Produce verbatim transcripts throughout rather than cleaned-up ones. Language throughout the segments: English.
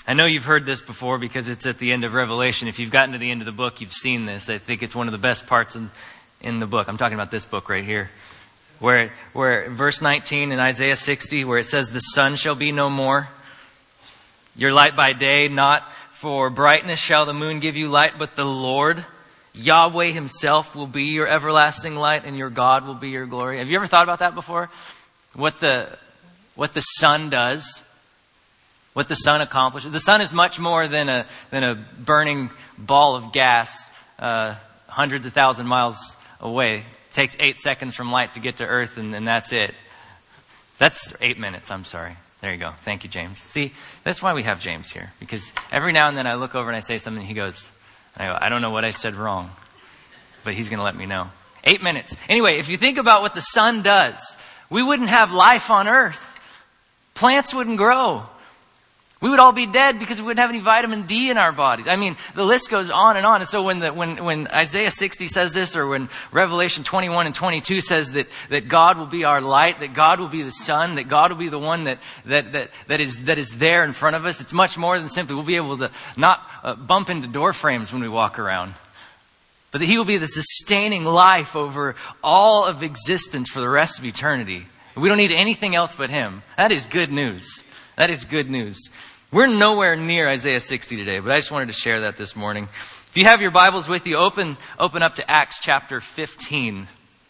I know you've heard this before because it's at the end of Revelation. If you've gotten to the end of the book, you've seen this. I think it's one of the best parts in, in the book. I'm talking about this book right here. Where, where verse nineteen in Isaiah sixty, where it says, the sun shall be no more. Your light by day, not for brightness shall the moon give you light, but the Lord, Yahweh himself, will be your everlasting light, and your God will be your glory. Have you ever thought about that before? What the, what the sun does? What the sun accomplishes. The sun is much more than a than a burning ball of gas uh, hundreds of thousand miles away. It takes eight seconds from light to get to Earth, and, and that's it. That's eight minutes, I'm sorry. There you go. Thank you, James. See, that's why we have James here. Because every now and then I look over and I say something, and he goes, I go, I don't know what I said wrong, but he's going to let me know. Eight minutes. Anyway, if you think about what the sun does, we wouldn't have life on Earth. Plants wouldn't grow. We would all be dead because we wouldn't have any vitamin D in our bodies. I mean, the list goes on and on. And so when the, when, when Isaiah sixty says this, or when Revelation twenty-one and twenty-two says that, that God will be our light, that God will be the sun, that God will be the one that, that, that, that is, that is there in front of us, it's much more than simply we'll be able to not uh, bump into door frames when we walk around. But that he will be the sustaining life over all of existence for the rest of eternity. We don't need anything else but him. That is good news. That is good news. We're nowhere near Isaiah sixty today, but I just wanted to share that this morning. If you have your Bibles with you, open open up to Acts chapter fifteen.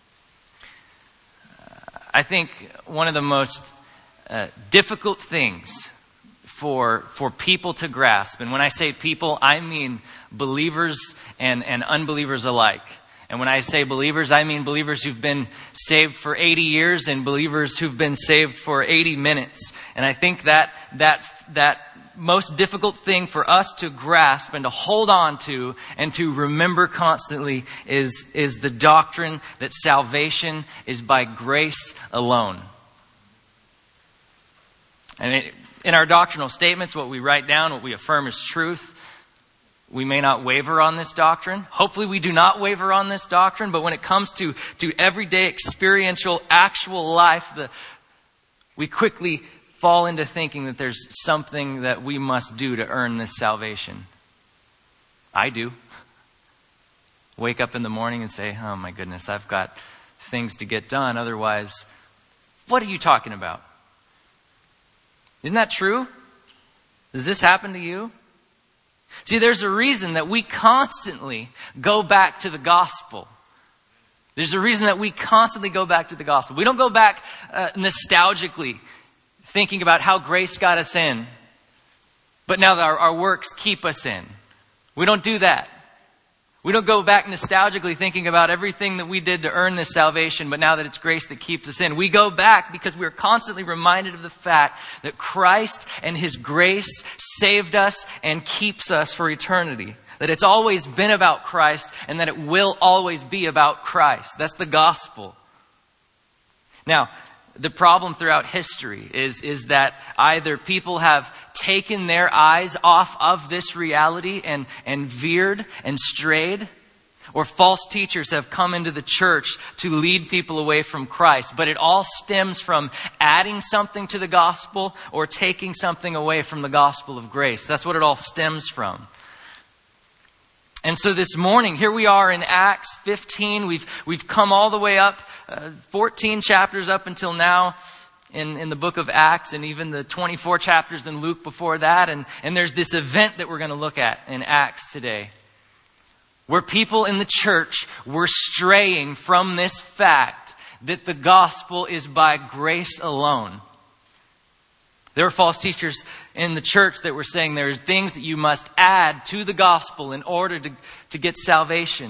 I think one of the most uh, difficult things for for people to grasp, and when I say people, I mean believers and, and unbelievers alike. And when I say believers, I mean believers who've been saved for eighty years and believers who've been saved for eighty minutes. And I think that that that most difficult thing for us to grasp and to hold on to and to remember constantly is, is the doctrine that salvation is by grace alone. And it, in our doctrinal statements, what we write down, what we affirm as truth, we may not waver on this doctrine. Hopefully we do not waver on this doctrine. But when it comes to, to everyday experiential, actual life, the, we quickly fall into thinking that there's something that we must do to earn this salvation. I do. Wake up in the morning and say, oh my goodness, I've got things to get done. Otherwise, what are you talking about? Isn't that true? Does this happen to you? See, there's a reason that we constantly go back to the gospel. There's a reason that we constantly go back to the gospel. We don't go back uh, nostalgically, thinking about how grace got us in, but now our, our works keep us in. We don't do that. We don't go back nostalgically thinking about everything that we did to earn this salvation, but now that it's grace that keeps us in. We go back because we're constantly reminded of the fact that Christ and his grace saved us and keeps us for eternity. That it's always been about Christ and that it will always be about Christ. That's the gospel. Now, the problem throughout history is, is that either people have taken their eyes off of this reality and, and veered and strayed, or false teachers have come into the church to lead people away from Christ. But it all stems from adding something to the gospel or taking something away from the gospel of grace. That's what it all stems from. And so this morning, here we are in Acts fifteen. We've we've come all the way up, uh, fourteen chapters up until now in, in the book of Acts, and even the twenty-four chapters in Luke before that. And, and there's this event that we're going to look at in Acts today, where people in the church were straying from this fact that the gospel is by grace alone. There were false teachers in the church that were saying there are things that you must add to the gospel in order to, to get salvation.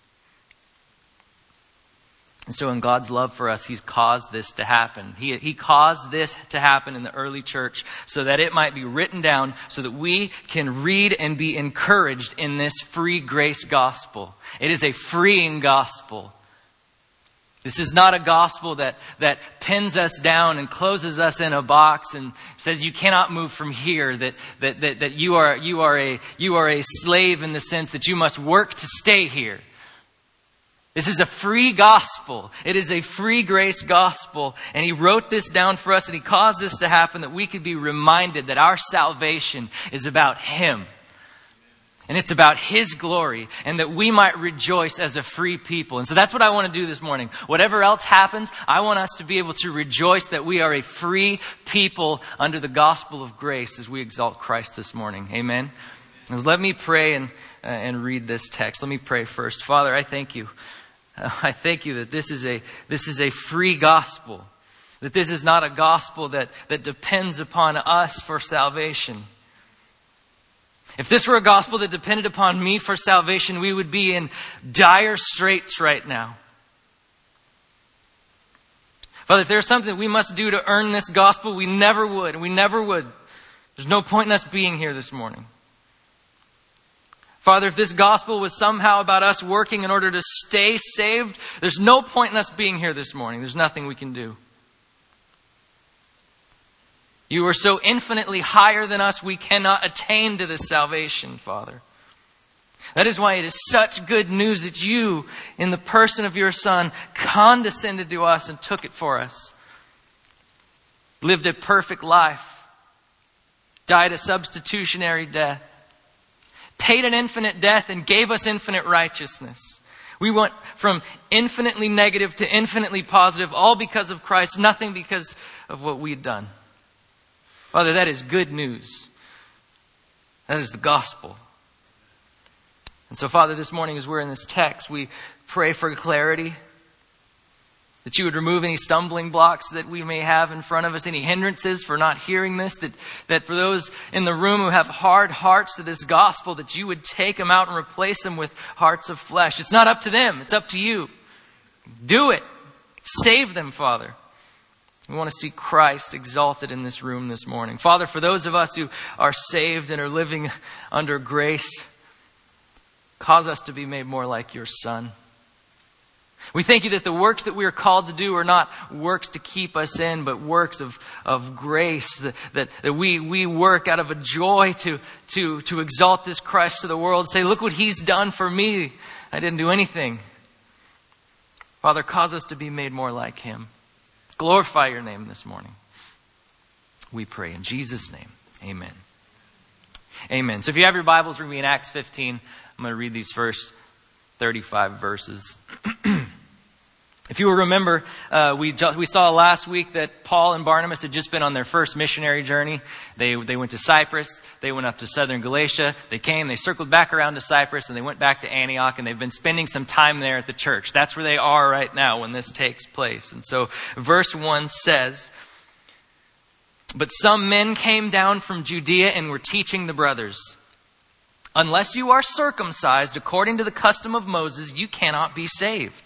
And so in God's love for us, he's caused this to happen. He, he caused this to happen in the early church so that it might be written down so that we can read and be encouraged in this free grace gospel. It is a freeing gospel. This is not a gospel that, that pins us down and closes us in a box and says you cannot move from here, that, that, that, that you are, you are a, you are a slave in the sense that you must work to stay here. This is a free gospel. It is a free grace gospel. And he wrote this down for us, and he caused this to happen that we could be reminded that our salvation is about him. And it's about his glory, and that we might rejoice as a free people. And so that's what I want to do this morning. Whatever else happens, I want us to be able to rejoice that we are a free people under the gospel of grace as we exalt Christ this morning. Amen. And let me pray and, uh, and read this text. Let me pray first. Father, I thank you. Uh, I thank you that this is a, this is a free gospel. That this is not a gospel that, that depends upon us for salvation. If this were a gospel that depended upon me for salvation, we would be in dire straits right now. Father, if there's something that we must do to earn this gospel, we never would. We never would. There's no point in us being here this morning. Father, if this gospel was somehow about us working in order to stay saved, there's no point in us being here this morning. There's nothing we can do. You are so infinitely higher than us, we cannot attain to this salvation, Father. That is why it is such good news that you, in the person of your Son, condescended to us and took it for us. Lived a perfect life. Died a substitutionary death. Paid an infinite death and gave us infinite righteousness. We went from infinitely negative to infinitely positive, all because of Christ, nothing because of what we'd done. Father, that is good news. That is the gospel. And so, Father, this morning as we're in this text, we pray for clarity. That you would remove any stumbling blocks that we may have in front of us, any hindrances for not hearing this. That, that for those in the room who have hard hearts to this gospel, that you would take them out and replace them with hearts of flesh. It's not up to them. It's up to you. Do it. Save them, Father. We want to see Christ exalted in this room this morning. Father, for those of us who are saved and are living under grace, cause us to be made more like your Son. We thank you that the works that we are called to do are not works to keep us in, but works of, of grace, that, that, that we, we work out of a joy to, to, to exalt this Christ to the world. Say, look what he's done for me. I didn't do anything. Father, cause us to be made more like him. Glorify your name this morning. We pray in Jesus' name. Amen. Amen. So if you have your Bibles, we're going to be in Acts fifteen. I'm going to read these first thirty-five verses. If you will remember, uh, we we saw last week that Paul and Barnabas had just been on their first missionary journey. They they went to Cyprus. They went up to southern Galatia. They came, they circled back around to Cyprus, and they went back to Antioch, and they've been spending some time there at the church. That's where they are right now when this takes place. And so verse one says, "But some men came down from Judea and were teaching the brothers, 'Unless you are circumcised according to the custom of Moses, you cannot be saved.'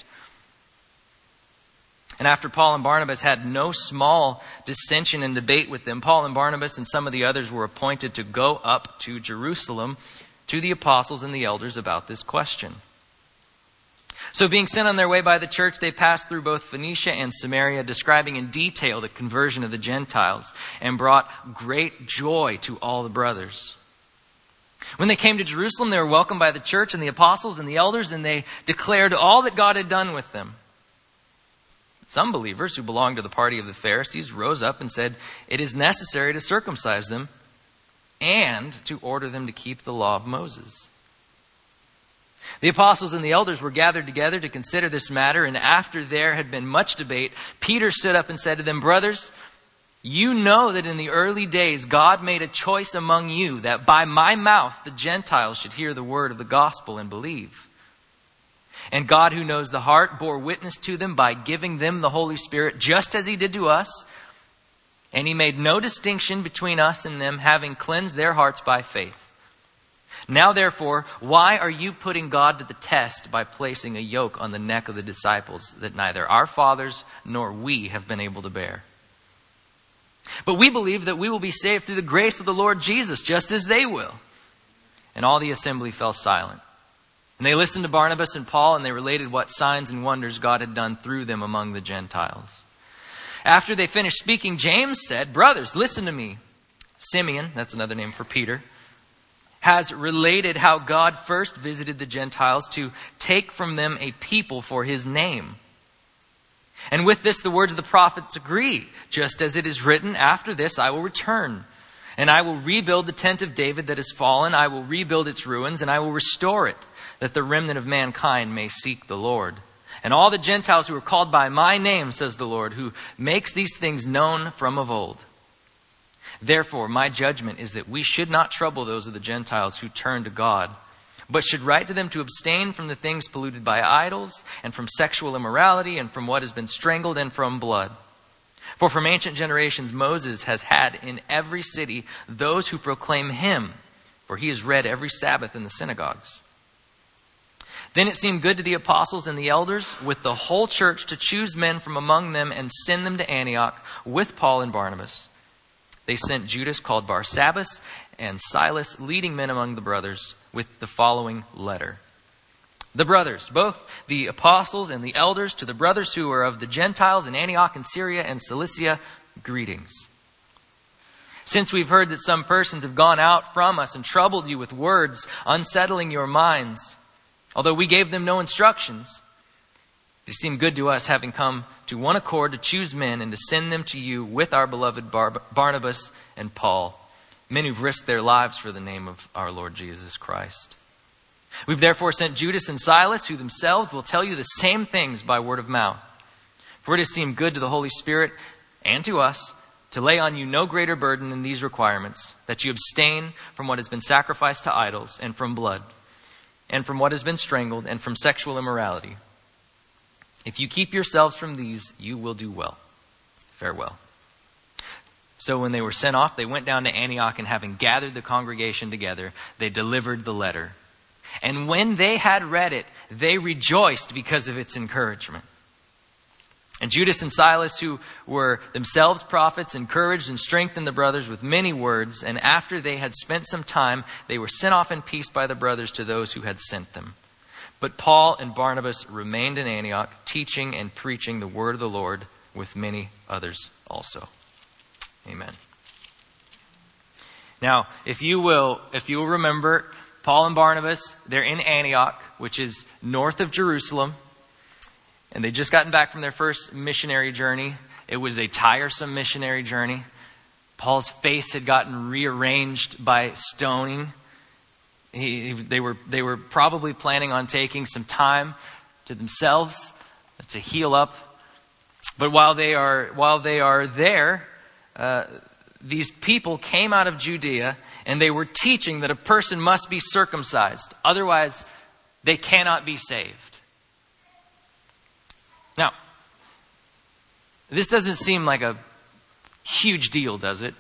And after Paul and Barnabas had no small dissension and debate with them, Paul and Barnabas and some of the others were appointed to go up to Jerusalem to the apostles and the elders about this question. So being sent on their way by the church, they passed through both Phoenicia and Samaria, describing in detail the conversion of the Gentiles, and brought great joy to all the brothers. When they came to Jerusalem, they were welcomed by the church and the apostles and the elders, and they declared all that God had done with them. Some believers who belonged to the party of the Pharisees rose up and said, 'It is necessary to circumcise them and to order them to keep the law of Moses.' The apostles and the elders were gathered together to consider this matter, and after there had been much debate, Peter stood up and said to them, 'Brothers, you know that in the early days God made a choice among you that by my mouth the Gentiles should hear the word of the gospel and believe. And God, who knows the heart, bore witness to them by giving them the Holy Spirit, just as he did to us. And he made no distinction between us and them, having cleansed their hearts by faith. Now, therefore, why are you putting God to the test by placing a yoke on the neck of the disciples that neither our fathers nor we have been able to bear? But we believe that we will be saved through the grace of the Lord Jesus, just as they will.' And all the assembly fell silent. And they listened to Barnabas and Paul, and they related what signs and wonders God had done through them among the Gentiles. After they finished speaking, James said, 'Brothers, listen to me.' Simeon," that's another name for Peter, has related how God first visited the Gentiles to take from them a people for his name. And with this, the words of the prophets agree, just as it is written, after this I will return, and I will rebuild the tent of David that has fallen. I will rebuild its ruins, and I will restore it, that the remnant of mankind may seek the Lord. And all the Gentiles who are called by my name, says the Lord, who makes these things known from of old. Therefore, my judgment is that we should not trouble those of the Gentiles who turn to God, but should write to them to abstain from the things polluted by idols, and from sexual immorality, and from what has been strangled, and from blood. For from ancient generations Moses has had in every city those who proclaim him, for he is read every Sabbath in the synagogues. Then it seemed good to the apostles and the elders with the whole church to choose men from among them and send them to Antioch with Paul and Barnabas. They sent Judas, called Barsabbas, and Silas, leading men among the brothers, with the following letter. The brothers, both the apostles and the elders, to the brothers who are of the Gentiles in Antioch and Syria and Cilicia, greetings. Since we've heard that some persons have gone out from us and troubled you with words, unsettling your minds, although we gave them no instructions, it seemed good to us, having come to one accord, to choose men and to send them to you with our beloved Bar- Barnabas and Paul, men who've risked their lives for the name of our Lord Jesus Christ. We've therefore sent Judas and Silas, who themselves will tell you the same things by word of mouth. For it has seemed good to the Holy Spirit and to us to lay on you no greater burden than these requirements, that you abstain from what has been sacrificed to idols, and from blood, and from what has been strangled, and from sexual immorality. If you keep yourselves from these, you will do well. Farewell. So when they were sent off, they went down to Antioch, and having gathered the congregation together, they delivered the letter. And when they had read it, they rejoiced because of its encouragement. And Judas and Silas, who were themselves prophets, encouraged and strengthened the brothers with many words. And after they had spent some time, they were sent off in peace by the brothers to those who had sent them. But Paul and Barnabas remained in Antioch, teaching and preaching the word of the Lord with many others also. Amen. Now, if you will, if you will remember, Paul and Barnabas, they're in Antioch, which is north of Jerusalem. And they'd just gotten back from their first missionary journey. It was a tiresome missionary journey. Paul's face had gotten rearranged by stoning. He, they were they were probably planning on taking some time to themselves to heal up. But while they are while they are there, uh, these people came out of Judea, and they were teaching that a person must be circumcised, otherwise they cannot be saved. Now, this doesn't seem like a huge deal, does it?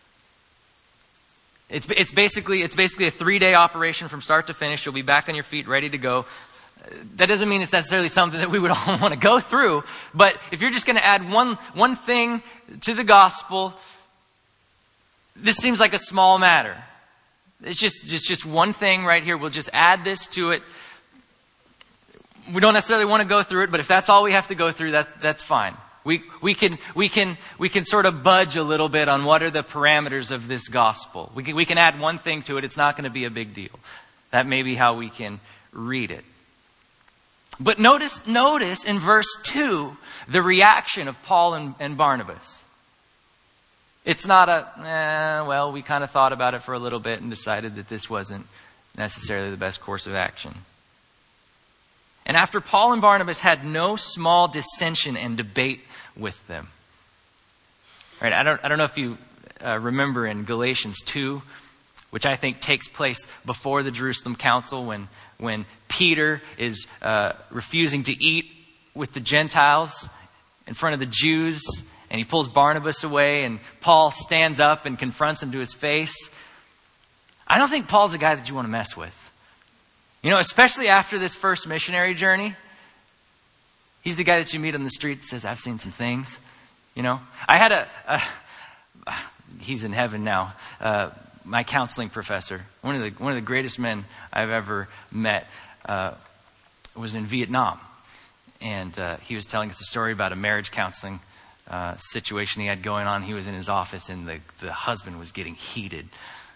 It's it's basically it's basically a three-day operation from start to finish. You'll be back on your feet, ready to go. That doesn't mean it's necessarily something that we would all want to go through. But if you're just going to add one one thing to the gospel, this seems like a small matter. It's just just just one thing right here. We'll just add this to it. We don't necessarily want to go through it, but if that's all we have to go through, that's that's fine. We we can we can we can sort of budge a little bit on what are the parameters of this gospel. We can we can add one thing to it. It's not going to be a big deal. That may be how we can read it. But notice notice in verse two the reaction of Paul and, and Barnabas. It's not a eh, well, we kind of thought about it for a little bit and decided that this wasn't necessarily the best course of action. And after Paul and Barnabas had no small dissension and debate with them. Right? I don't I don't know if you uh, remember in Galatians two, which I think takes place before the Jerusalem Council, when when Peter is uh, refusing to eat with the Gentiles in front of the Jews, and he pulls Barnabas away, and Paul stands up and confronts him to his face. I don't think Paul's a guy that you want to mess with. You know, especially after this first missionary journey. He's the guy that you meet on the street that says, I've seen some things. You know, I had a, a he's in heaven now, uh, my counseling professor, one of the one of the greatest men I've ever met, uh, was in Vietnam. And uh, he was telling us a story about a marriage counseling uh, situation he had going on. He was in his office, and the, the husband was getting heated.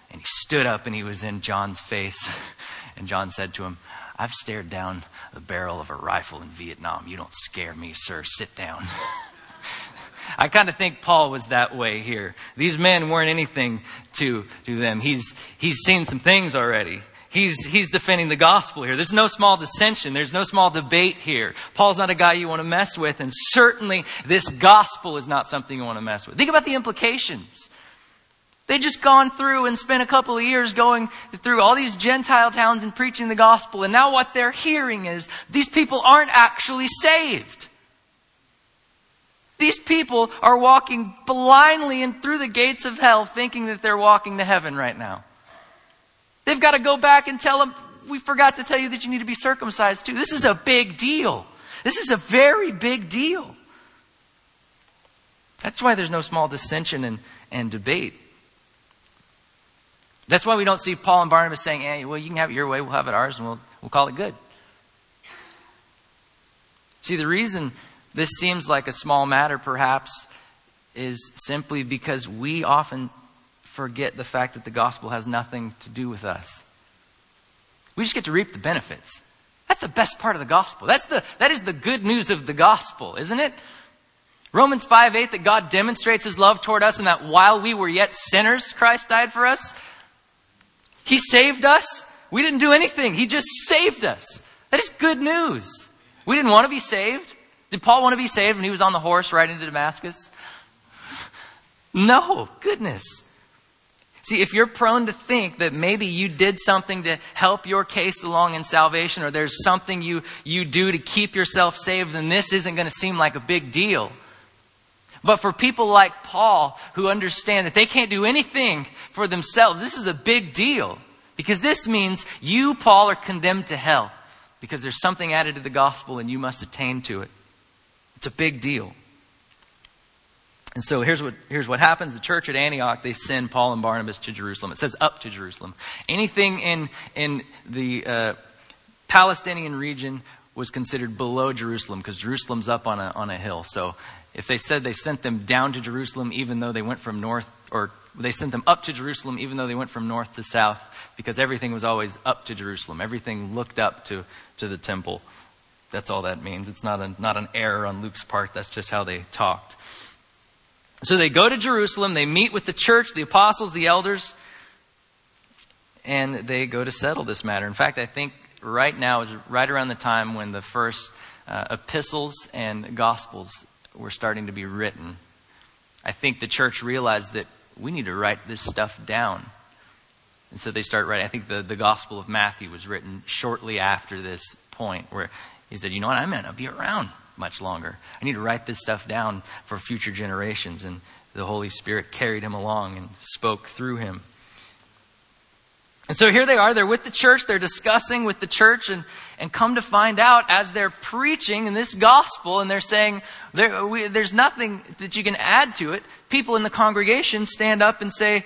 And he stood up and he was in John's face. And John said to him, I've stared down the barrel of a rifle in Vietnam. You don't scare me, sir. Sit down. I kind of think Paul was that way here. These men weren't anything to, to them. He's, he's seen some things already. He's, he's defending the gospel here. There's no small dissension. There's no small debate here. Paul's not a guy you want to mess with. And certainly this gospel is not something you want to mess with. Think about the implications. They'd just gone through and spent a couple of years going through all these Gentile towns and preaching the gospel. And now what they're hearing is these people aren't actually saved. These people are walking blindly and through the gates of hell thinking that they're walking to heaven right now. They've got to go back and tell them, we forgot to tell you that you need to be circumcised too. This is a big deal. This is a very big deal. That's why there's no small dissension and, and debate. That's why we don't see Paul and Barnabas saying, hey, well, you can have it your way, we'll have it ours, and we'll, we'll call it good. See, the reason this seems like a small matter, perhaps, is simply because we often forget the fact that the gospel has nothing to do with us. We just get to reap the benefits. That's the best part of the gospel. That's the, that is the good news of the gospel, isn't it? Romans five eight, that God demonstrates his love toward us and that while we were yet sinners, Christ died for us. He saved us. We didn't do anything. He just saved us. That is good news. We didn't want to be saved. Did Paul want to be saved when he was on the horse riding to Damascus? No, goodness. See, if you're prone to think that maybe you did something to help your case along in salvation, or there's something you, you do to keep yourself saved, then this isn't going to seem like a big deal. But for people like Paul, who understand that they can't do anything for themselves, this is a big deal. Because this means you, Paul, are condemned to hell. Because there's something added to the gospel and you must attain to it. It's a big deal. And so here's what here's what happens. The church at Antioch, they send Paul and Barnabas to Jerusalem. It says up to Jerusalem. Anything in, in the uh, Palestinian region was considered below Jerusalem because Jerusalem's up on a on a hill. So if they said they sent them down to Jerusalem even though they went from north, or they sent them up to Jerusalem even though they went from north to south, because everything was always up to Jerusalem. Everything looked up to, to the temple. That's all that means. It's not a, not an error on Luke's part. That's just how they talked. So they go to Jerusalem, they meet with the church, the apostles, the elders, and they go to settle this matter. In fact, I think right now is right around the time when the first uh, epistles and gospels were starting to be written. I think the church realized that we need to write this stuff down. And so they start writing. I think the, the Gospel of Matthew was written shortly after this point where he said, you know what, I may not be around much longer. I need to write this stuff down for future generations. And the Holy Spirit carried him along and spoke through him. And so here they are, they're with the church, they're discussing with the church, and, and come to find out as they're preaching in this gospel, and they're saying, there, we, there's nothing that you can add to it. People in the congregation stand up and say,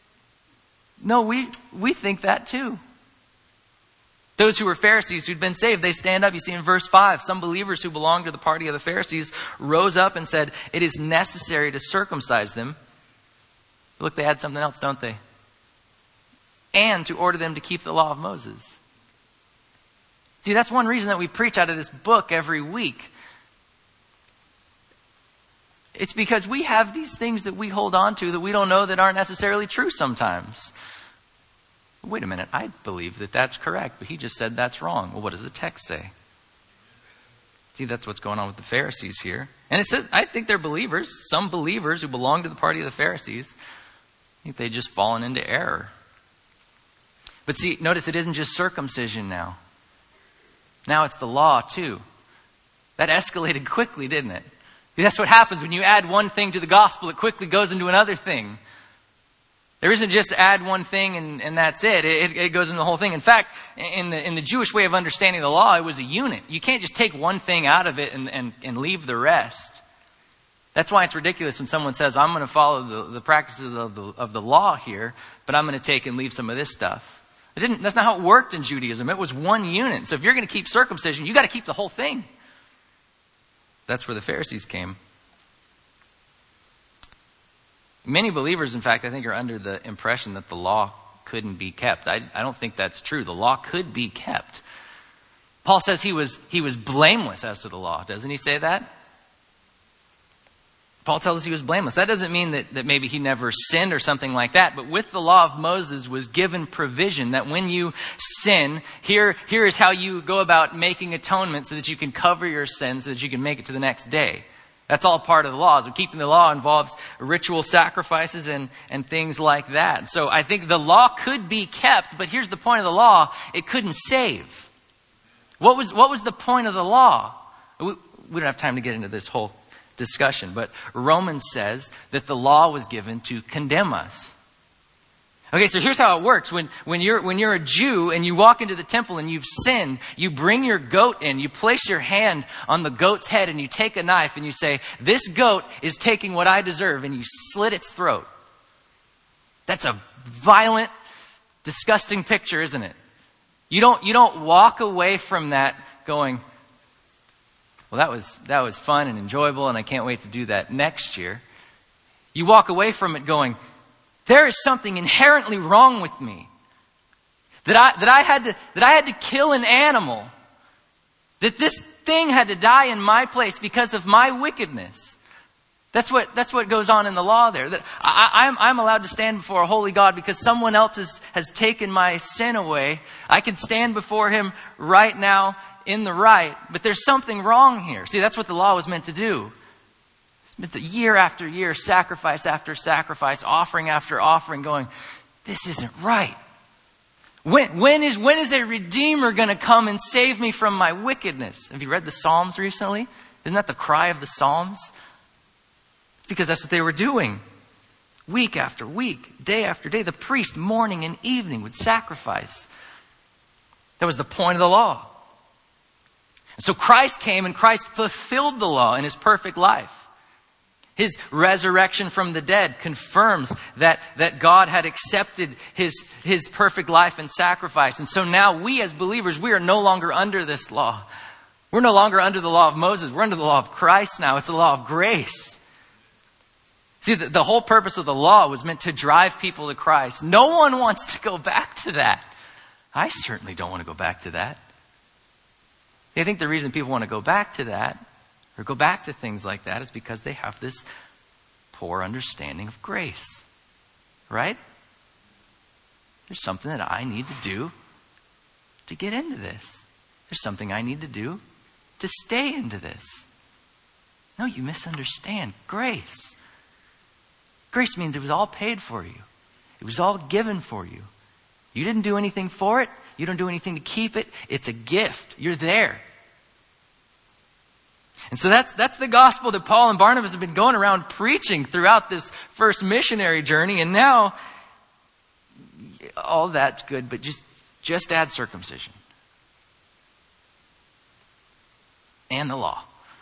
no, we, we think that too. Those who were Pharisees who'd been saved, they stand up. You see in verse five, some believers who belonged to the party of the Pharisees rose up and said, it is necessary to circumcise them. Look, they add something else, don't they? And to order them to keep the law of Moses. See, that's one reason that we preach out of this book every week. It's because we have these things that we hold on to that we don't know that aren't necessarily true sometimes. Wait a minute, I believe that that's correct, but he just said that's wrong. Well, what does the text say? See, that's what's going on with the Pharisees here. And it says, I think they're believers. Some believers who belong to the party of the Pharisees, I think they've just fallen into error. But see, notice it isn't just circumcision now. Now it's the law too. That escalated quickly, didn't it? That's what happens when you add one thing to the gospel. It quickly goes into another thing. There isn't just add one thing and, and that's it. it. It goes into the whole thing. In fact, in the in the Jewish way of understanding the law, it was a unit. You can't just take one thing out of it and, and, and leave the rest. That's why it's ridiculous when someone says, I'm going to follow the, the practices of the, of the law here, but I'm going to take and leave some of this stuff. It didn't, that's not how it worked in Judaism. It was one unit. So if you're going to keep circumcision, you got to keep the whole thing. That's where the Pharisees came. Many believers, in fact, I think are under the impression that the law couldn't be kept. I, I don't think that's true. The law could be kept. Paul says he was, he was blameless as to the law. Doesn't he say that? Paul tells us he was blameless. That doesn't mean that, that maybe he never sinned or something like that. But with the law of Moses was given provision that when you sin, here, here is how you go about making atonement so that you can cover your sins, so that you can make it to the next day. That's all part of the law. So keeping the law involves ritual sacrifices and, and things like that. So I think the law could be kept, but here's the point of the law. It couldn't save. What was, what was the point of the law? We, we don't have time to get into this whole discussion, but Romans says that the law was given to condemn us. Okay, so here's how it works. When, when you're, when you're a Jew and you walk into the temple and you've sinned, you bring your goat in, you place your hand on the goat's head and you take a knife and you say, this goat is taking what I deserve, and you slit its throat. That's a violent, disgusting picture, isn't it? You don't, you don't walk away from that going, well, that was, that was fun and enjoyable and I can't wait to do that next year. You walk away from it going, there is something inherently wrong with me. That I, that I had to, that I had to kill an animal. That this thing had to die in my place because of my wickedness. That's what, that's what goes on in the law there. That I, I'm, I'm allowed to stand before a holy God because someone else has, has taken my sin away. I can stand before him right now in the right, but there's something wrong here. See, that's what the law was meant to do. It's meant to year after year, sacrifice after sacrifice, offering after offering, going, this isn't right. When, when is, when is a redeemer going to come and save me from my wickedness? Have you read the Psalms recently? Isn't that the cry of the Psalms? Because that's what they were doing. Week after week, day after day, the priest morning and evening would sacrifice. That was the point of the law. So Christ came and Christ fulfilled the law in his perfect life. His resurrection from the dead confirms that, that God had accepted his, his perfect life and sacrifice. And so now we as believers, we are no longer under this law. We're no longer under the law of Moses. We're under the law of Christ now. It's the law of grace. See, the, the whole purpose of the law was meant to drive people to Christ. No one wants to go back to that. I certainly don't want to go back to that. I think the reason people want to go back to that or go back to things like that is because they have this poor understanding of grace. Right? There's something that I need to do to get into this. There's something I need to do to stay into this. No, you misunderstand grace. Grace means it was all paid for you. It was all given for you. You didn't do anything for it. You don't do anything to keep it. It's a gift. You're there. And so that's that's the gospel that Paul and Barnabas have been going around preaching throughout this first missionary journey. And now, all that's good, but just, just add circumcision. And the law.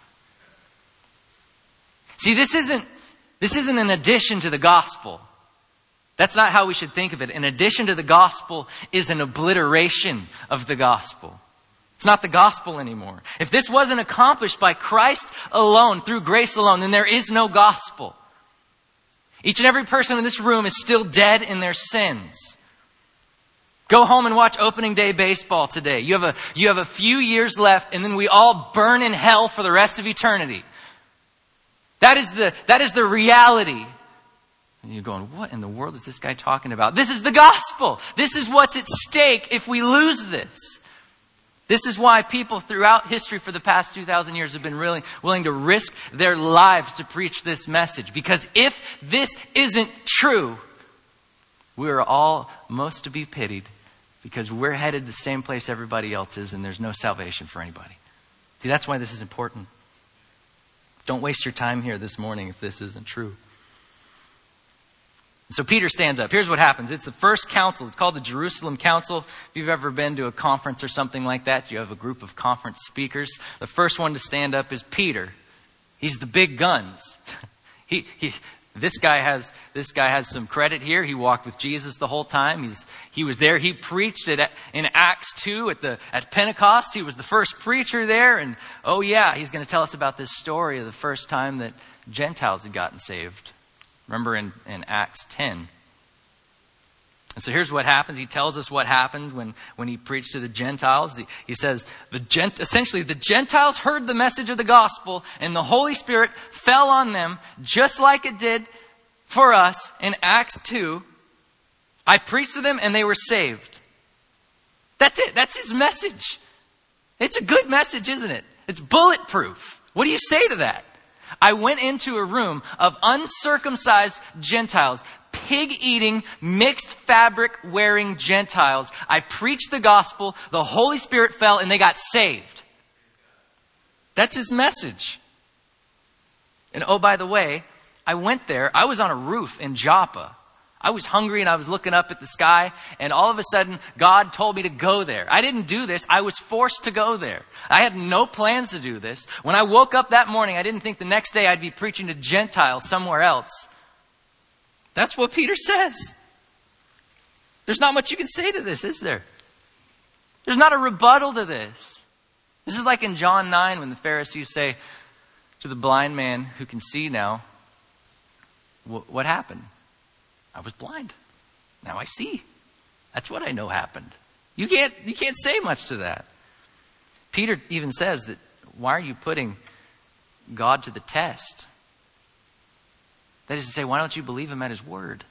See, this isn't, this isn't an addition to the gospel. That's not how we should think of it. An addition to the gospel is an obliteration of the gospel. It's not the gospel anymore. If this wasn't accomplished by Christ alone, through grace alone, then there is no gospel. Each and every person in this room is still dead in their sins. Go home and watch opening day baseball today. You have a, you have a few years left, and then we all burn in hell for the rest of eternity. That is the, that is the reality. And you're going, what in the world is this guy talking about? This is the gospel. This is what's at stake if we lose this. This is why people throughout history for the past two thousand years have been really willing to risk their lives to preach this message. Because if this isn't true, we are all most to be pitied because we're headed the same place everybody else is and there's no salvation for anybody. See, that's why this is important. Don't waste your time here this morning if this isn't true. So Peter stands up. Here's what happens. It's the first council. It's called the Jerusalem Council. If you've ever been to a conference or something like that, you have a group of conference speakers. The first one to stand up is Peter. He's the big guns. he, he, this guy has, this guy has some credit here. He walked with Jesus the whole time. He's, he was there. He preached it in Acts two at the, at Pentecost. He was the first preacher there. And oh yeah, he's going to tell us about this story of the first time that Gentiles had gotten saved. Remember in, in Acts ten. And so here's what happens. He tells us what happened when, when he preached to the Gentiles. He, he says, the gent, essentially, the Gentiles heard the message of the gospel, and the Holy Spirit fell on them, just like it did for us in Acts two. I preached to them, and they were saved. That's it. That's his message. It's a good message, isn't it? It's bulletproof. What do you say to that? I went into a room of uncircumcised Gentiles, pig-eating, mixed fabric-wearing Gentiles. I preached the gospel, the Holy Spirit fell, and they got saved. That's his message. And oh, by the way, I went there. I was on a roof in Joppa. I was hungry and I was looking up at the sky, and all of a sudden God told me to go there. I didn't do this. I was forced to go there. I had no plans to do this. When I woke up that morning, I didn't think the next day I'd be preaching to Gentiles somewhere else. That's what Peter says. There's not much you can say to this, is there? There's not a rebuttal to this. This is like in John nine when the Pharisees say to the blind man who can see now, what happened? I was blind. Now I see. That's what I know happened. You can't, you can't say much to that. Peter even says that, why are you putting God to the test? That is to say, why don't you believe him at his word?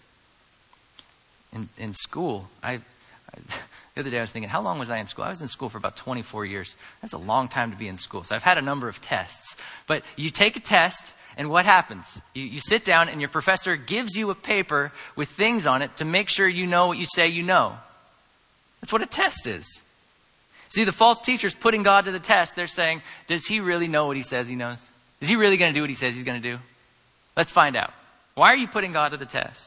In, in school, I, I, the other day I was thinking, how long was I in school? I was in school for about twenty-four years. That's a long time to be in school. So I've had a number of tests. But you take a test, and what happens? You, you sit down and your professor gives you a paper with things on it to make sure you know what you say you know. That's what a test is. See, the false teachers putting God to the test, they're saying, does he really know what he says he knows? Is he really going to do what he says he's going to do? Let's find out. Why are you putting God to the test?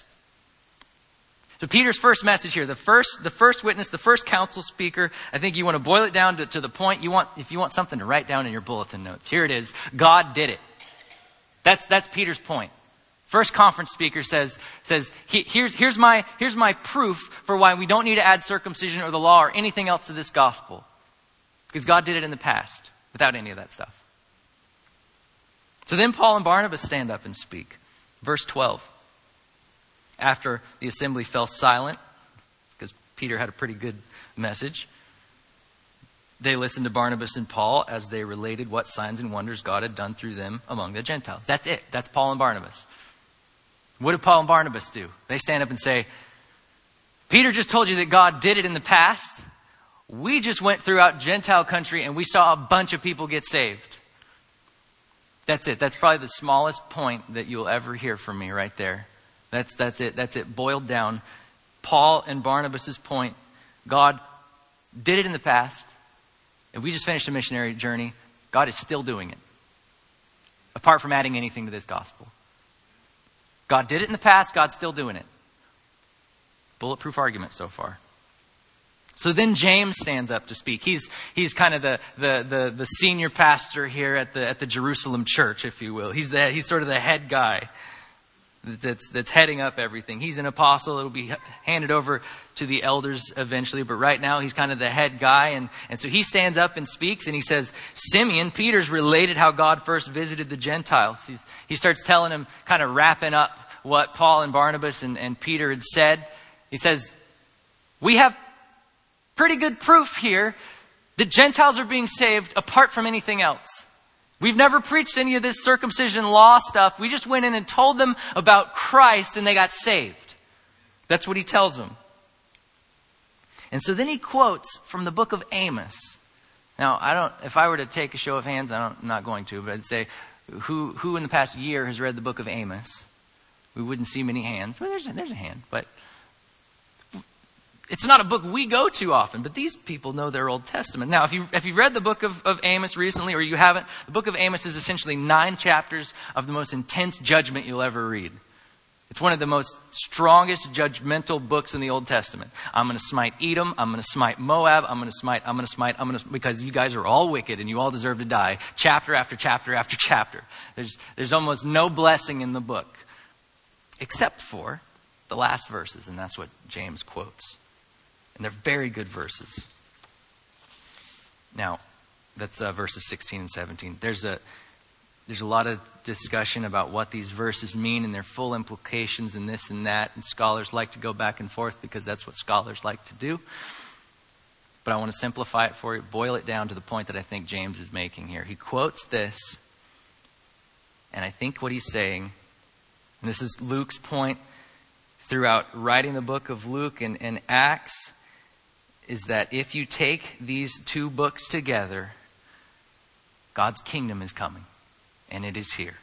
So Peter's first message here, the first, the first witness, the first council speaker, I think you want to boil it down to, to the point you want, if you want something to write down in your bulletin notes. Here it is. God did it. That's, that's Peter's point. First conference speaker says, says he, here's, here's my, here's my proof for why we don't need to add circumcision or the law or anything else to this gospel. Because God did it in the past without any of that stuff. So then Paul and Barnabas stand up and speak. Verse twelve. After the assembly fell silent, because Peter had a pretty good message, they listened to Barnabas and Paul as they related what signs and wonders God had done through them among the Gentiles. That's it. That's Paul and Barnabas. What did Paul and Barnabas do? They stand up and say, Peter just told you that God did it in the past. We just went throughout Gentile country and we saw a bunch of people get saved. That's it. That's probably the smallest point that you'll ever hear from me right there. That's, that's it. That's it. Boiled down. Paul and Barnabas' point. God did it in the past. And we just finished a missionary journey. God is still doing it. Apart from adding anything to this gospel. God did it in the past. God's still doing it. Bulletproof argument so far. So then James stands up to speak. He's he's kind of the, the, the, the senior pastor here at the at the Jerusalem church, if you will. He's the he's sort of the head guy that's that's heading up everything. He's an apostle. It'll be handed over to the elders eventually, but right now he's kind of the head guy. And, and so he stands up and speaks, and he says, Simeon, Peter's related how God first visited the Gentiles. He's, he starts telling him, kind of wrapping up what Paul and Barnabas and, and Peter had said. He says, we have pretty good proof here that Gentiles are being saved apart from anything else. We've never preached any of this circumcision law stuff. We just went in and told them about Christ and they got saved. That's what he tells them. And so then he quotes from the book of Amos. Now, I don't, if I were to take a show of hands, I don't, I'm not going to, but I'd say, who, who in the past year has read the book of Amos? We wouldn't see many hands. Well, there's a, there's a hand, but it's not a book we go to often, but these people know their Old Testament. Now, if you if you've read the book of, of Amos recently, or you haven't, the book of Amos is essentially nine chapters of the most intense judgment you'll ever read. It's one of the most strongest judgmental books in the Old Testament. I'm going to smite Edom. I'm going to smite Moab. I'm going to smite, I'm going to smite, I'm going to, because you guys are all wicked and you all deserve to die. Chapter after chapter after chapter. There's, there's almost no blessing in the book. Except for the last verses. And that's what James quotes. And they're very good verses. Now, that's uh, verses sixteen and seventeen. There's a, there's a lot of discussion about what these verses mean and their full implications and this and that. And scholars like to go back and forth because that's what scholars like to do. But I want to simplify it for you, boil it down to the point that I think James is making here. He quotes this, and I think what he's saying, and this is Luke's point throughout writing the book of Luke and, and Acts, is that if you take these two books together, God's kingdom is coming, and it is here.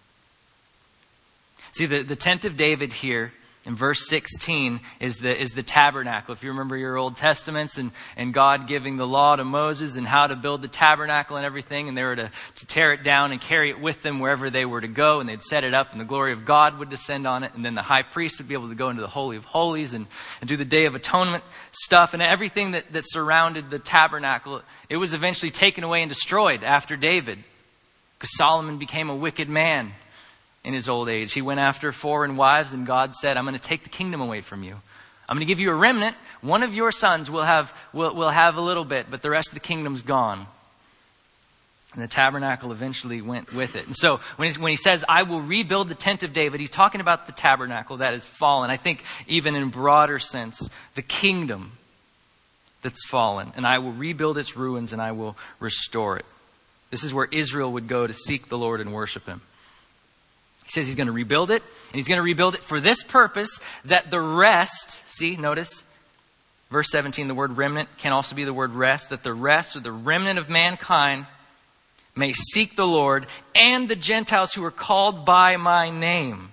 See, the, the tent of David here in verse sixteen is the is the tabernacle. If you remember your Old Testaments and, and God giving the law to Moses and how to build the tabernacle and everything, and they were to, to tear it down and carry it with them wherever they were to go, and they'd set it up and the glory of God would descend on it, and then the high priest would be able to go into the Holy of Holies and, and do the Day of Atonement stuff, and everything that, that surrounded the tabernacle. It was eventually taken away and destroyed after David, because Solomon became a wicked man in his old age. He went after foreign wives, and God said, I'm going to take the kingdom away from you. I'm going to give you a remnant. One of your sons will have will, will have a little bit, but the rest of the kingdom's gone. And the tabernacle eventually went with it. And so when he, when he says, I will rebuild the tent of David, he's talking about the tabernacle that has fallen. I think even in broader sense, the kingdom that's fallen. And I will rebuild its ruins and I will restore it. This is where Israel would go to seek the Lord and worship him. He says he's going to rebuild it, and he's going to rebuild it for this purpose, that the rest, see, notice, verse seventeen, the word remnant can also be the word rest, that the rest, or the remnant of mankind, may seek the Lord, and the Gentiles who are called by my name.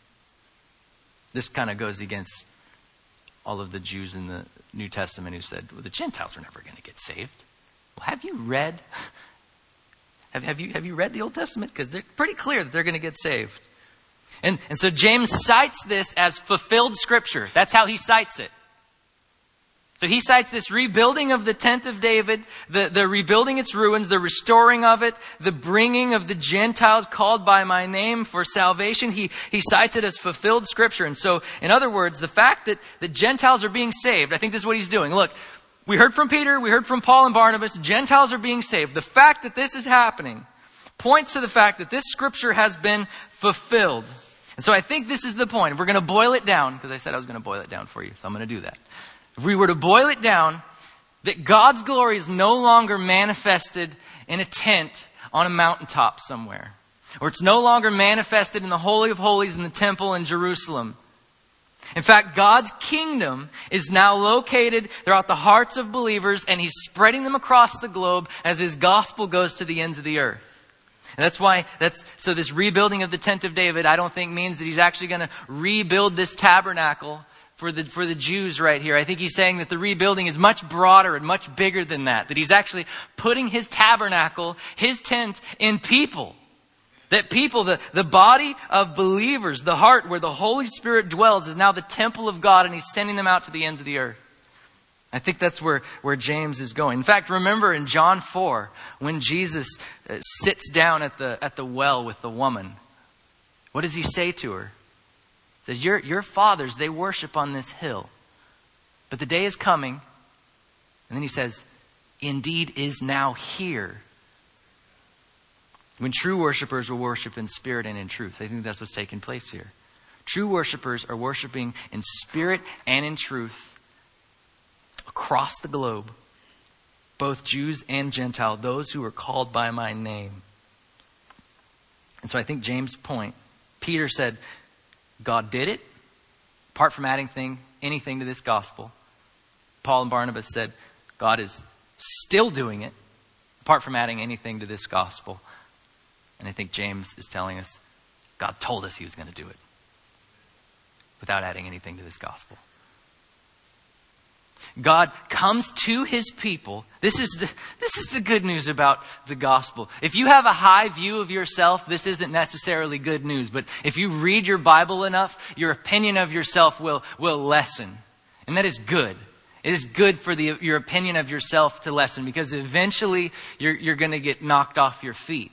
This kind of goes against all of the Jews in the New Testament who said, well, the Gentiles are never going to get saved. Well, have you read... Have, have you have you read the Old Testament? Because they're pretty clear that they're going to get saved. And, and so James cites this as fulfilled scripture. That's how he cites it. So he cites this rebuilding of the tent of David, the, the rebuilding its ruins, the restoring of it, the bringing of the Gentiles called by my name for salvation. He, he cites it as fulfilled scripture. And so, in other words, the fact that the Gentiles are being saved, I think this is what he's doing. Look, we heard from Peter, we heard from Paul and Barnabas, Gentiles are being saved. The fact that this is happening points to the fact that this scripture has been fulfilled. And so I think this is the point. If we're going to boil it down, because I said I was going to boil it down for you, so I'm going to do that. If we were to boil it down, that God's glory is no longer manifested in a tent on a mountaintop somewhere. Or it's no longer manifested in the Holy of Holies in the temple in Jerusalem. In fact, God's kingdom is now located throughout the hearts of believers, and he's spreading them across the globe as his gospel goes to the ends of the earth. And that's why, that's, so this rebuilding of the tent of David, I don't think means that he's actually going to rebuild this tabernacle for the, for the Jews right here. I think he's saying that the rebuilding is much broader and much bigger than that. That he's actually putting his tabernacle, his tent, in people. That people, the, the body of believers, the heart where the Holy Spirit dwells, is now the temple of God, and he's sending them out to the ends of the earth. I think that's where, where James is going. In fact, remember in John four, when Jesus uh, sits down at the at the well with the woman, what does he say to her? He says, your, your fathers, they worship on this hill, but the day is coming. And then he says, indeed is now here, when true worshipers will worship in spirit and in truth. I think that's what's taking place here. True worshipers are worshiping in spirit and in truth across the globe, both Jews and Gentile, those who are called by my name. And so I think James' point, Peter said, God did it, apart from adding thing, anything to this gospel. Paul and Barnabas said, God is still doing it, apart from adding anything to this gospel. And I think James is telling us, God told us he was going to do it without adding anything to this gospel. God comes to his people. This is the, this is the good news about the gospel. If you have a high view of yourself, this isn't necessarily good news. But if you read your Bible enough, your opinion of yourself will, will lessen. And that is good. It is good for the, your opinion of yourself to lessen, because eventually you're, you're going to get knocked off your feet.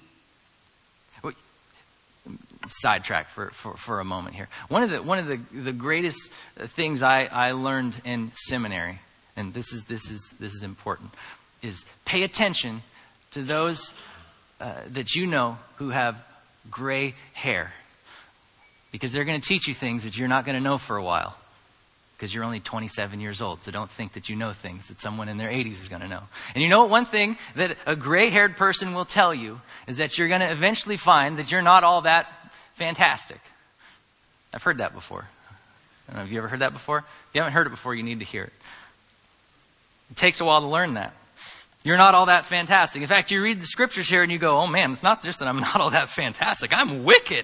Sidetrack for, for, for a moment here. One of the one of the, the greatest things I, I learned in seminary, and this is this is this is important, is pay attention to those uh, that you know who have gray hair. Because they're going to teach you things that you're not going to know for a while. Because you're only twenty-seven years old. So don't think that you know things that someone in their eighties is going to know. And you know what? One thing that a gray-haired person will tell you is that you're going to eventually find that you're not all that fantastic. I've heard that before. I don't know, have you ever heard that before? If you haven't heard it before, you need to hear it. It takes a while to learn that. You're not all that fantastic. In fact, you read the scriptures here and you go, oh man, it's not just that I'm not all that fantastic. I'm wicked.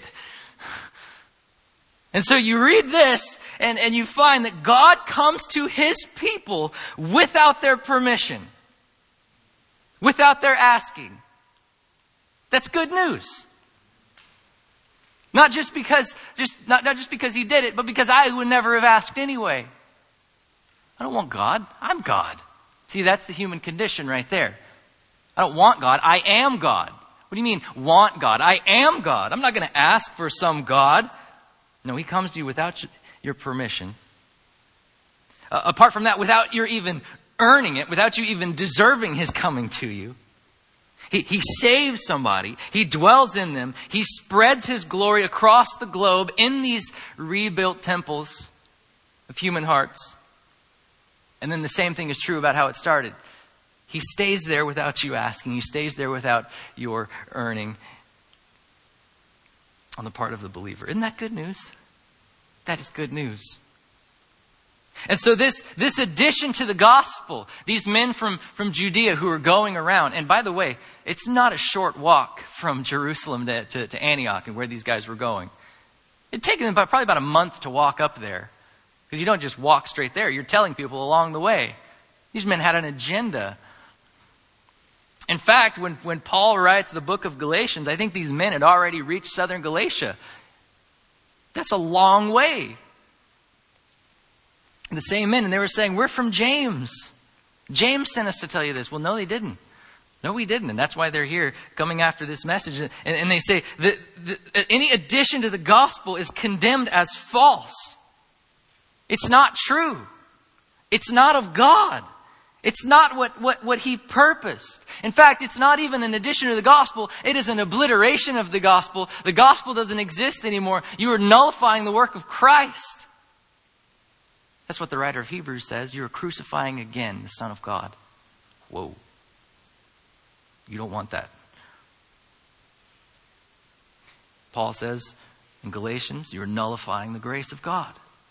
And so you read this and, and you find that God comes to his people without their permission. Without their asking. That's good news. Not just because, just not, not just because he did it, but because I would never have asked anyway. I don't want God. I'm God. See, that's the human condition right there. I don't want God. I am God. What do you mean, want God? I am God. I'm not going to ask for some God. No, he comes to you without your permission. Uh, apart from that, without your even earning it, without you even deserving his coming to you. He, he saves somebody. He dwells in them. He spreads his glory across the globe in these rebuilt temples of human hearts. And then the same thing is true about how it started. He stays there without you asking. He stays there without your earning on the part of the believer. Isn't that good news? That is good news. And so this, this addition to the gospel, these men from, from Judea who are going around, and by the way, it's not a short walk from Jerusalem to, to, to Antioch and where these guys were going. It'd taken them about, probably about a month to walk up there. Because you don't just walk straight there. You're telling people along the way. These men had an agenda. In fact, when, when Paul writes the book of Galatians, I think these men had already reached southern Galatia. That's a long way. The same men, and they were saying, we're from James. James sent us to tell you this. Well, no, they didn't. No, we didn't. And that's why they're here coming after this message. And, and they say that, that any addition to the gospel is condemned as false. It's not true. It's not of God. It's not what, what, what he purposed. In fact, it's not even an addition to the gospel. It is an obliteration of the gospel. The gospel doesn't exist anymore. You are nullifying the work of Christ. That's what the writer of Hebrews says. You are crucifying again the Son of God. Whoa. You don't want that. Paul says in Galatians, you are nullifying the grace of God.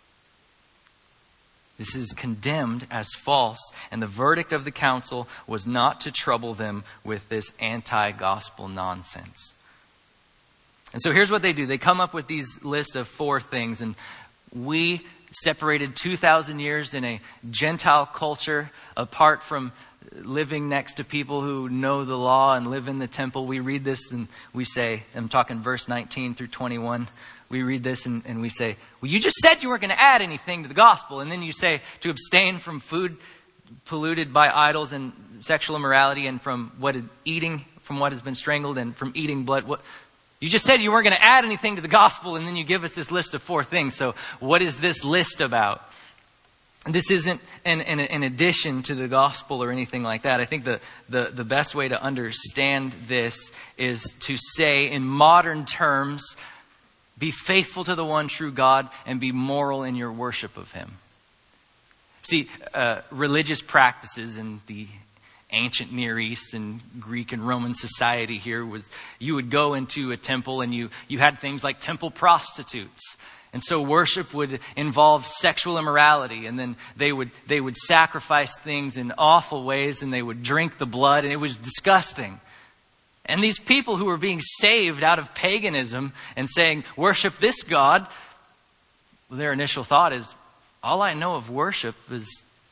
This is condemned as false, and the verdict of the council was not to trouble them with this anti-gospel nonsense. And so here's what they do. They come up with these list of four things, and we separated two thousand years in a Gentile culture, apart from living next to people who know the law and live in the temple. We read this and we say, I'm talking verse nineteen through twenty-one. We read this and, and we say, well, you just said you weren't going to add anything to the gospel. And then you say to abstain from food polluted by idols and sexual immorality, and from what is eating, from what has been strangled, and from eating blood. What, you just said you weren't going to add anything to the gospel, and then you give us this list of four things. So what is this list about? This isn't an, an, an addition to the gospel or anything like that. I think the, the, the best way to understand this is to say in modern terms, be faithful to the one true God and be moral in your worship of him. See, uh, religious practices in the ancient Near East and Greek and Roman society here was, you would go into a temple and you, you had things like temple prostitutes. And so worship would involve sexual immorality, and then they would they would sacrifice things in awful ways, and they would drink the blood, and it was disgusting. And these people who were being saved out of paganism and saying, worship this God, well, their initial thought is, all I know of worship is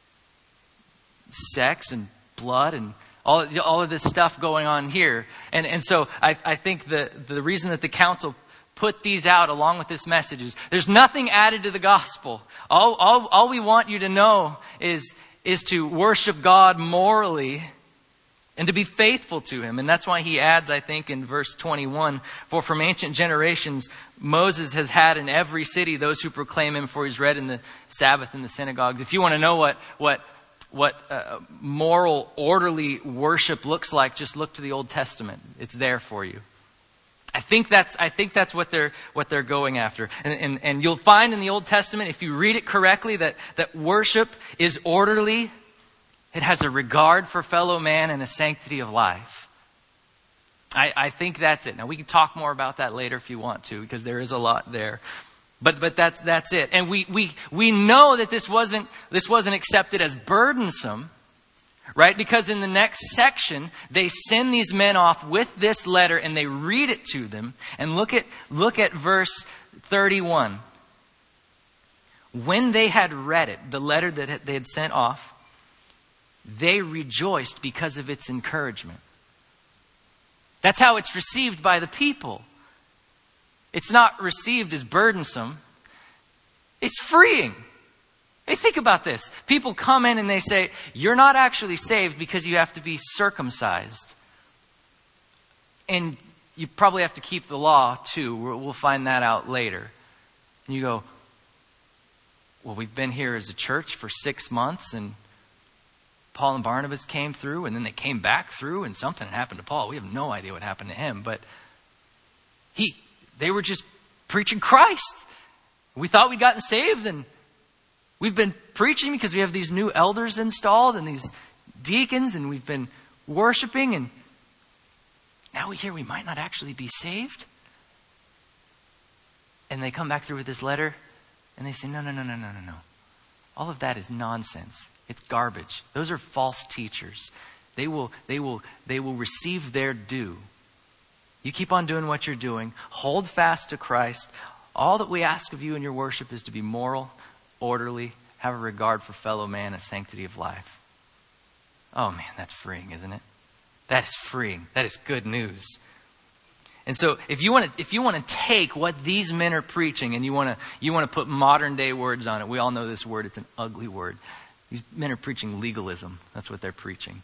sex and blood and all, all of this stuff going on here. And and so I, I think the, the reason that the council put these out along with this message is there's nothing added to the gospel. All, all, all we want you to know is, is to worship God morally and to be faithful to him. And that's why he adds, I think, in verse twenty-one, for from ancient generations, Moses has had in every city those who proclaim him, for he's read in the Sabbath in the synagogues. If you want to know what, what, what uh, moral, orderly worship looks like, just look to the Old Testament. It's there for you. I think that's, I think that's what they're, what they're going after. And, and, and you'll find in the Old Testament, if you read it correctly, that, that worship is orderly. It has a regard for fellow man and a sanctity of life. I, I think that's it. Now we can talk more about that later if you want to, because there is a lot there. But, but that's, that's it. And we, we, we know that this wasn't, this wasn't accepted as burdensome. Right? Because in the next section, they send these men off with this letter and they read it to them. And look at, look at verse thirty-one. When they had read it, the letter that they had sent off, they rejoiced because of its encouragement. That's how it's received by the people. It's not received as burdensome. It's freeing. Hey, think about this. People come in and they say, you're not actually saved because you have to be circumcised. And you probably have to keep the law too. We'll find that out later. And you go, well, we've been here as a church for six months and Paul and Barnabas came through and then they came back through and something happened to Paul. We have no idea what happened to him, but he, they were just preaching Christ. We thought we'd gotten saved and we've been preaching because we have these new elders installed and these deacons and we've been worshiping and now we hear we might not actually be saved. And they come back through with this letter and they say, no, no, no, no, no, no, no. All of that is nonsense. It's garbage. Those are false teachers. They will, they will, they will receive their due. You keep on doing what you're doing. Hold fast to Christ. All that we ask of you in your worship is to be moral, orderly, have a regard for fellow man, a sanctity of life. Oh man, that's freeing, isn't it? That is freeing. That is good news. And so if you want to, if you want to take what these men are preaching and you want to, you want to put modern day words on it, we all know this word, it's an ugly word. These men are preaching legalism. That's what they're preaching.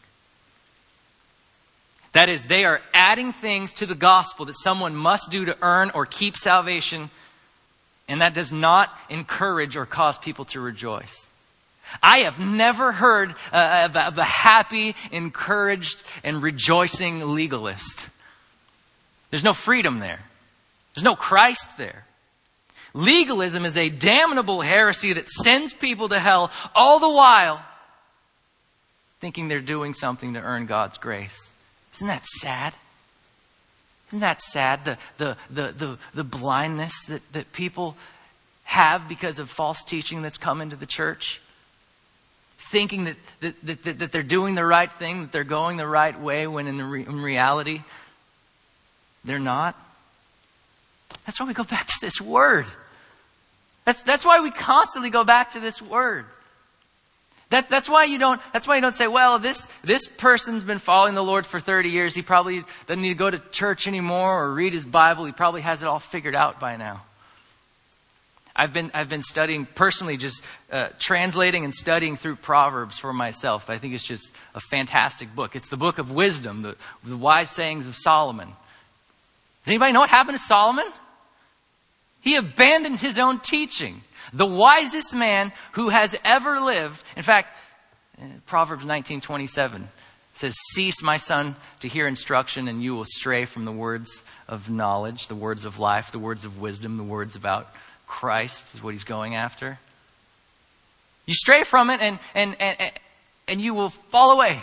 That is, they are adding things to the gospel that someone must do to earn or keep salvation. And that does not encourage or cause people to rejoice. I have never heard uh, of, of a happy, encouraged, and rejoicing legalist. There's no freedom there. There's no Christ there. Legalism is a damnable heresy that sends people to hell all the while thinking they're doing something to earn God's grace. Isn't that sad? Isn't that sad? The, the, the, the, the blindness that, that people have because of false teaching that's come into the church. Thinking that, that, that, that they're doing the right thing, that they're going the right way, when in, the re, in reality, they're not. That's why we go back to this word. That's, that's why we constantly go back to this word. That, that's why you don't, that's why you don't say, well, this, this person's been following the Lord for thirty years. He probably doesn't need to go to church anymore or read his Bible. He probably has it all figured out by now. I've been, I've been studying personally, just uh, translating and studying through Proverbs for myself. I think it's just a fantastic book. It's the book of wisdom, the, the wise sayings of Solomon. Does anybody know what happened to Solomon? He abandoned his own teaching. The wisest man who has ever lived. In fact, Proverbs nineteen twenty-seven says, cease, my son, to hear instruction, and you will stray from the words of knowledge, the words of life, the words of wisdom, the words about Christ is what he's going after. You stray from it and, and, and, and you will fall away.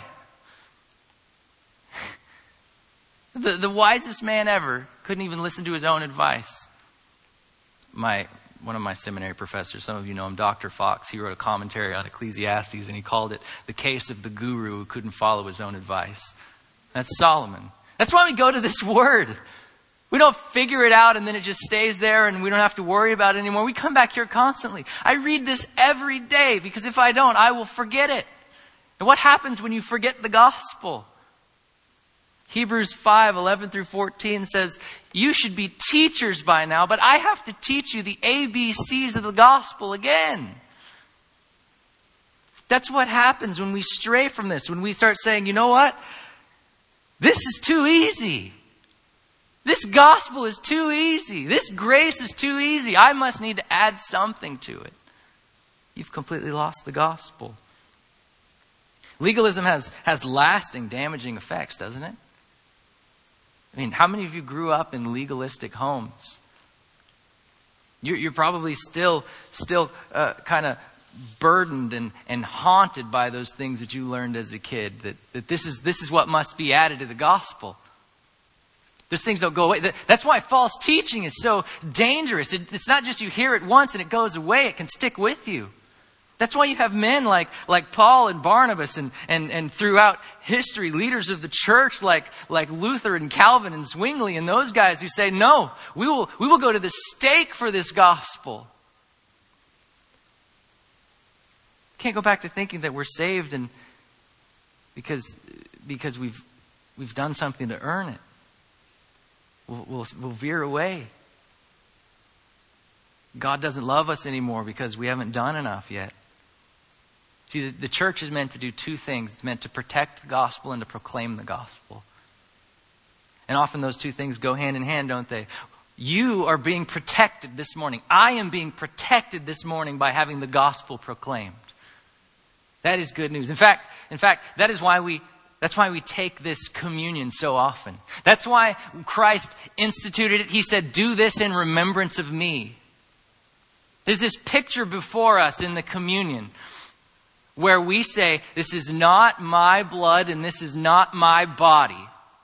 The, the wisest man ever couldn't even listen to his own advice. My One of my seminary professors, some of you know him, Doctor Fox, he wrote a commentary on Ecclesiastes and he called it the case of the guru who couldn't follow his own advice. That's Solomon. That's why we go to this word. We don't figure it out and then it just stays there and we don't have to worry about it anymore. We come back here constantly. I read this every day because if I don't, I will forget it. And what happens when you forget the gospel? Hebrews five, eleven through fourteen says, you should be teachers by now, but I have to teach you the A B Cs of the gospel again. That's what happens when we stray from this, when we start saying, you know what? This is too easy. This gospel is too easy. This grace is too easy. I must need to add something to it. You've completely lost the gospel. Legalism has, has lasting, damaging effects, doesn't it? I mean, how many of you grew up in legalistic homes? You're, you're probably still, still uh, kind of burdened and, and haunted by those things that you learned as a kid. That, that this is this is what must be added to the gospel. Those things don't go away. That's why false teaching is so dangerous. It, it's not just you hear it once and it goes away. It can stick with you. That's why you have men like, like Paul and Barnabas and, and, and throughout history, leaders of the church like, like Luther and Calvin and Zwingli and those guys who say, no, we will, we will go to the stake for this gospel. Can't go back to thinking that we're saved and because, because we've, we've done something to earn it. We'll, we'll, we'll veer away. God doesn't love us anymore because we haven't done enough yet. See, the, the church is meant to do two things. It's meant to protect the gospel and to proclaim the gospel. And often those two things go hand in hand, don't they? You are being protected this morning. I am being protected this morning by having the gospel proclaimed. That is good news. In fact, in fact, that is why we That's why we take this communion so often. That's why Christ instituted it. He said, do this in remembrance of me. There's this picture before us in the communion where we say, this is not my blood and this is not my body.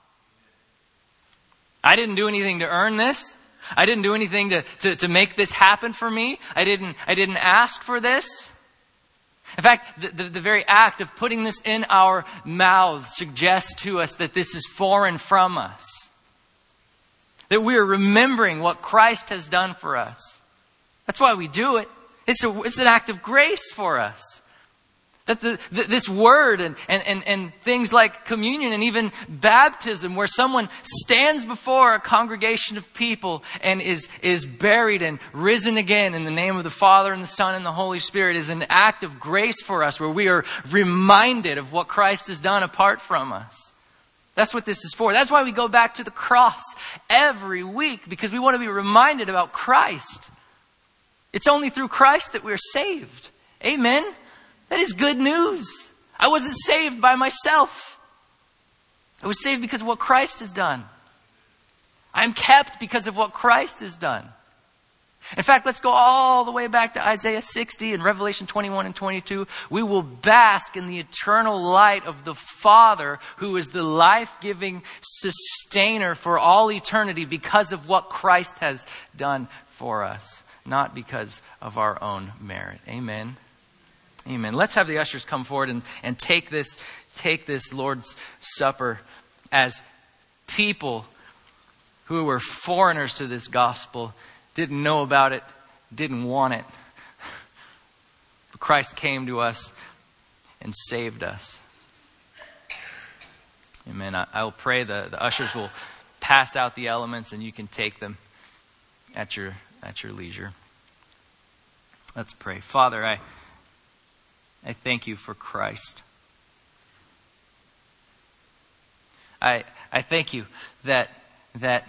I didn't do anything to earn this. I didn't do anything to, to, to make this happen for me. I didn't, I didn't ask for this. In fact, the, the, the very act of putting this in our mouths suggests to us that this is foreign from us. That we are remembering what Christ has done for us. That's why we do it. It's, a, it's an act of grace for us. That the, the, this word and, and, and, and things like communion and even baptism, where someone stands before a congregation of people and is, is buried and risen again in the name of the Father and the Son and the Holy Spirit, is an act of grace for us, where we are reminded of what Christ has done apart from us. That's what this is for. That's why we go back to the cross every week, because we want to be reminded about Christ. It's only through Christ that we are saved. Amen? That is good news. I wasn't saved by myself. I was saved because of what Christ has done. I'm kept because of what Christ has done. In fact, let's go all the way back to Isaiah sixty and Revelation twenty-one and twenty-two. We will bask in the eternal light of the Father, who is the life-giving sustainer for all eternity, because of what Christ has done for us, not because of our own merit. Amen. Amen. Let's have the ushers come forward and, and take this, take this Lord's Supper as people who were foreigners to this gospel, didn't know about it, didn't want it. But Christ came to us and saved us. Amen. I, I will pray the, the ushers will pass out the elements and you can take them at your, at your leisure. Let's pray. Father, I... I thank you for Christ. I I thank you that that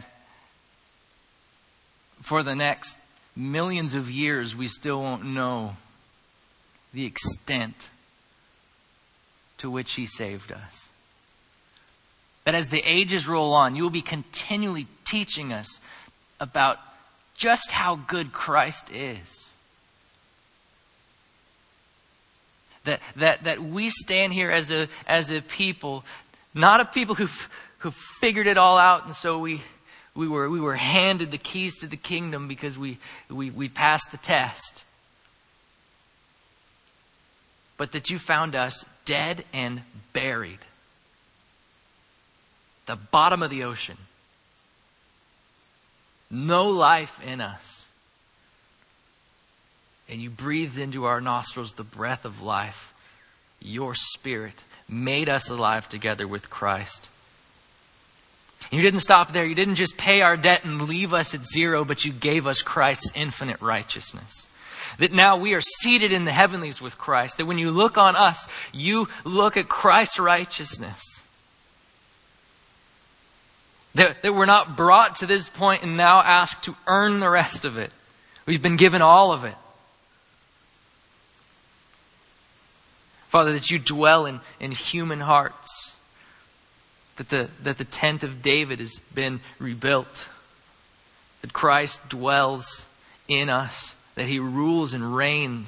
for the next millions of years we still won't know the extent to which He saved us. That as the ages roll on, you will be continually teaching us about just how good Christ is. That, that, that we stand here as a, as a people, not a people who've, who've figured it all out. And so we, we were, we were handed the keys to the kingdom because we, we, we passed the test. But that you found us dead and buried. The bottom of the ocean. No life in us. And you breathed into our nostrils the breath of life. Your Spirit made us alive together with Christ. And you didn't stop there. You didn't just pay our debt and leave us at zero, but you gave us Christ's infinite righteousness. That now we are seated in the heavenlies with Christ. That when you look on us, you look at Christ's righteousness. That, that we're not brought to this point and now asked to earn the rest of it. We've been given all of it. Father, that you dwell in, in human hearts. that the, that the tent of David has been rebuilt, that Christ dwells in us, that he rules and reigns.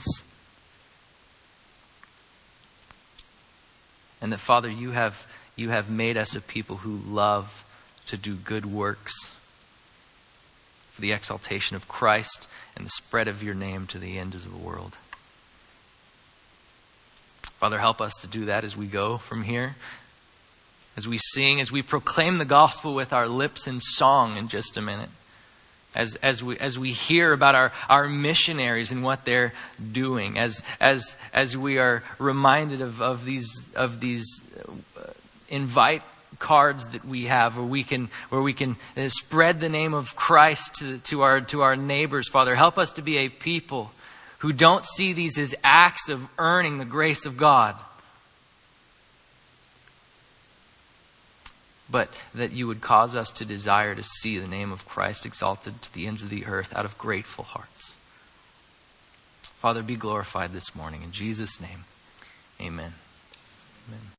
And that, Father, you have, you have made us a people who love to do good works for the exaltation of Christ and the spread of your name to the ends of the world. Father, help us to do that as we go from here, as we sing, as we proclaim the gospel with our lips in song in just a minute. As as we as we hear about our, our missionaries and what they're doing, as as as we are reminded of, of these of these uh, invite cards that we have, where we can where we can uh, spread the name of Christ to to our to our neighbors. Father, help us to be a people who don't see these as acts of earning the grace of God, but that you would cause us to desire to see the name of Christ exalted to the ends of the earth out of grateful hearts. Father, be glorified this morning. In Jesus' name, amen. Amen.